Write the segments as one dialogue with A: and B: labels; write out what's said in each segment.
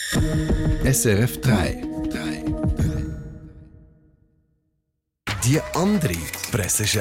A: SRF 3.
B: Die andere Presseschau.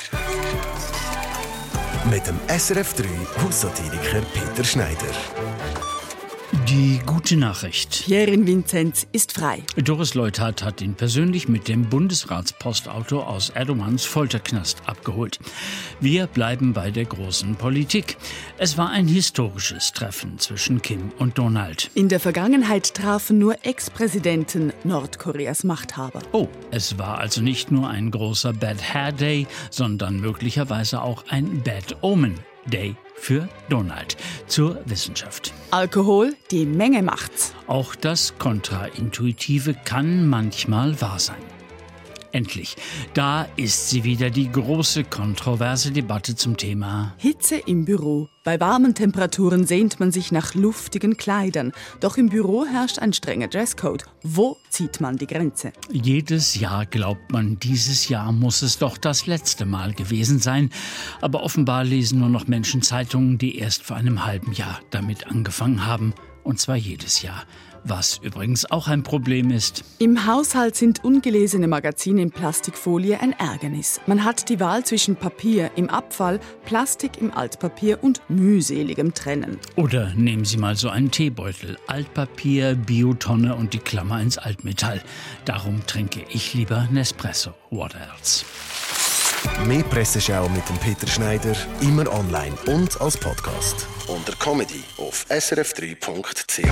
B: Mit dem SRF 3 Haussatiriker Peter Schneider.
C: Die gute Nachricht.
D: Pierin Vinzenz ist frei.
C: Doris Leuthard hat ihn persönlich mit dem Bundesratspostauto aus Erdogans Folterknast abgeholt. Wir bleiben bei der großen Politik. Es war ein historisches Treffen zwischen Kim und Donald.
D: In der Vergangenheit trafen nur Ex-Präsidenten Nordkoreas Machthaber.
C: Oh, es war also nicht nur ein großer Bad Hair Day, sondern möglicherweise auch ein Bad Omen Day für Donald. Zur Wissenschaft.
D: Alkohol, die Menge macht's.
C: Auch das Kontraintuitive kann manchmal wahr sein. Endlich, da ist sie wieder, die große kontroverse Debatte zum Thema
D: Hitze im Büro. Bei warmen Temperaturen sehnt man sich nach luftigen Kleidern. Doch im Büro herrscht ein strenger Dresscode. Wo zieht man die Grenze?
C: Jedes Jahr glaubt man, dieses Jahr muss es doch das letzte Mal gewesen sein. Aber offenbar lesen nur noch Menschen Zeitungen, die erst vor einem halben Jahr damit angefangen haben. Und zwar jedes Jahr. Was übrigens auch ein Problem ist.
D: Im Haushalt sind ungelesene Magazine in Plastikfolie ein Ärgernis. Man hat die Wahl zwischen Papier im Abfall, Plastik im Altpapier und mühseligem Trennen.
C: Oder nehmen Sie mal so einen Teebeutel. Altpapier, Biotonne und die Klammer ins Altmetall. Darum trinke ich lieber Nespresso. What else?
B: Mehr Presseschau mit dem Peter Schneider, immer online und als Podcast. Unter Comedy auf srf3.ch.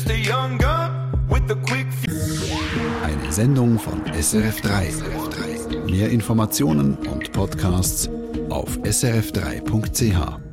A: Eine Sendung von SRF 3. Mehr Informationen und Podcasts auf srf3.ch.